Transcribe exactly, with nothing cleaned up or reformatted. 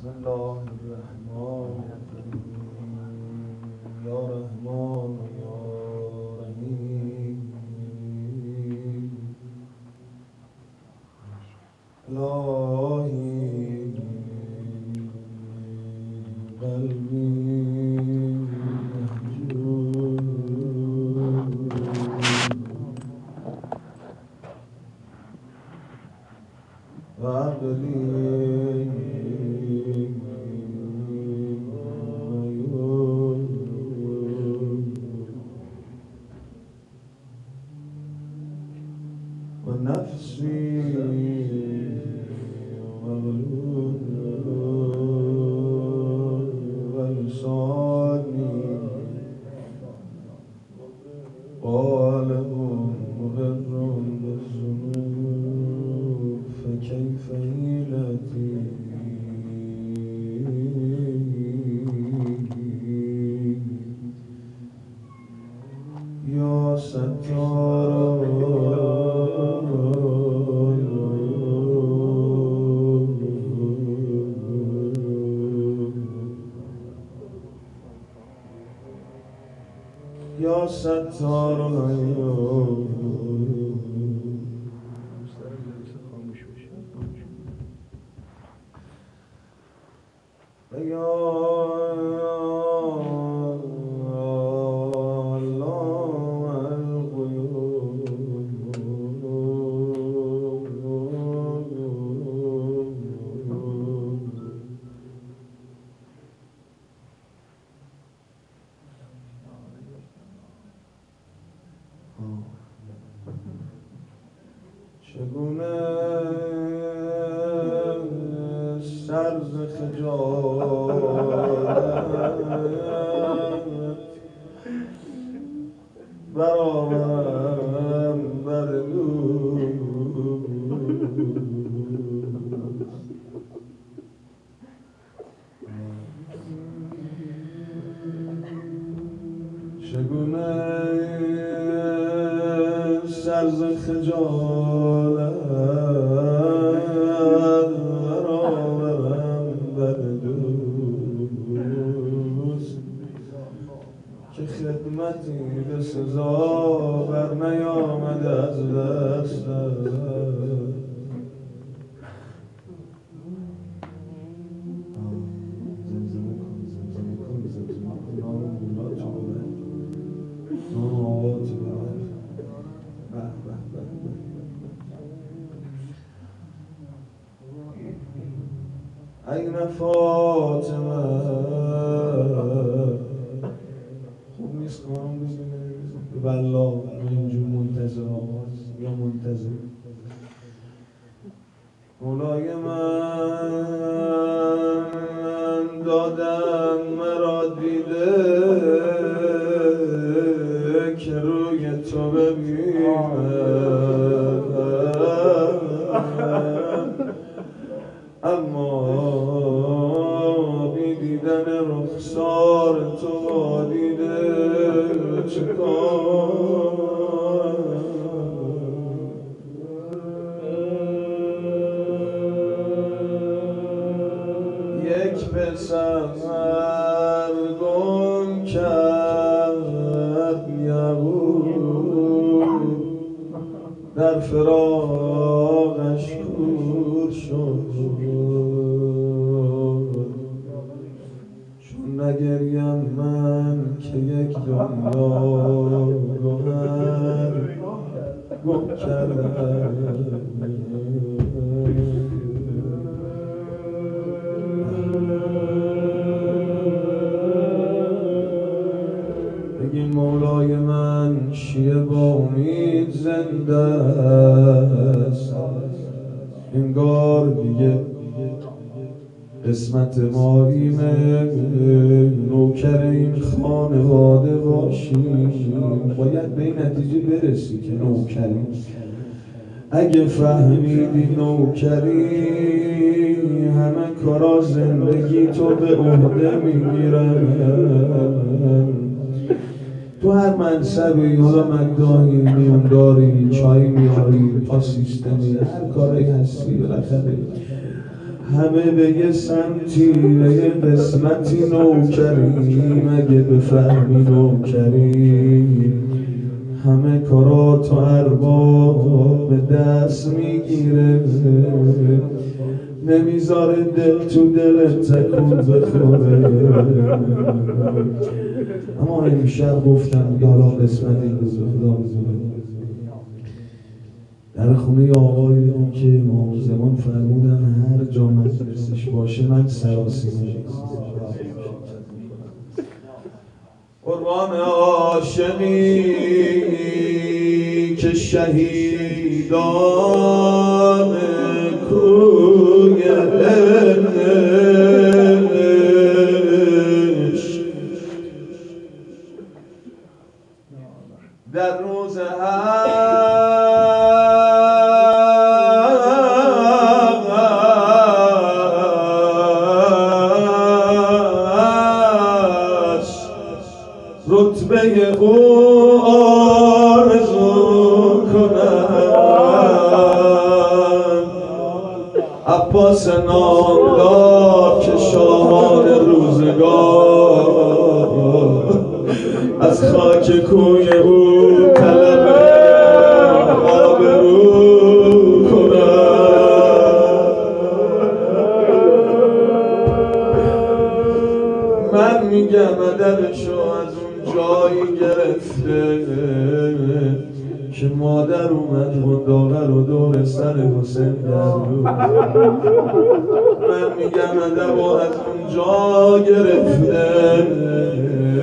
بسم الله الرحمن الرحیم یا رحمان یا رحیم الهی قلبی محجوب و عقلی نفسي مغلوب ولساني قالب مغر بالذنوب فكيف حيلتي يا ستار یا ستار العیوب و یا علام الغیوب چگونه سر ز خجالت برآورم بر دوست چگونه سر ز خجالت برآورم بر دوست که خدمتی به سزا بر نیامد از دستت این فاطمه خوب نیست خواهم بزنه والله اینجور منتظر آواز یا منتظر مولای من دادن مرا دیده که روی تو ببینم اما بی دیدن رخسار تو با دیده چکار یک پسر گم کرد یهود در فراقش کور شد چون نگریم من که یک دنیا گوهر گم کردم بگین مولای من شیعه با امید زنده است انگار دیگه قسمت ما اینه نوکر این خانواده باشیم باید به این نتیجه برسی که نوکری اگه فهمیدی نوکری همه کارا زندگی تو به عهده میگیرن تو هر منصبی حالا مداحی میونداری چای میاری تا سیستمی هر کاری هستی بالاخره همه به یه سمتی به یه قسمتی نوکریم، اگه بفهمی نوکریم همه کاراتو ارباب به دست میگیره، نمیذاره دل تو دل تکون بخوره. اما امشب گفتم دیگه حالا قسمت این روز خدا بزرگ در خونه آقای دیدم که امام زمان فرمودن هر جا مجلسش باشه من سراسیمه قربان عاشقی که شهیدان کویش در روز رتبه او آرزو کنم، عباس نامدار که شاهان روزگار از خاک کوی او طلب آبرو کنم. من میگم ادبشو از جایی گرفته که مادر اومد و داغر و دور سر حسین گردون. من میگم ادب از اون جا گرفته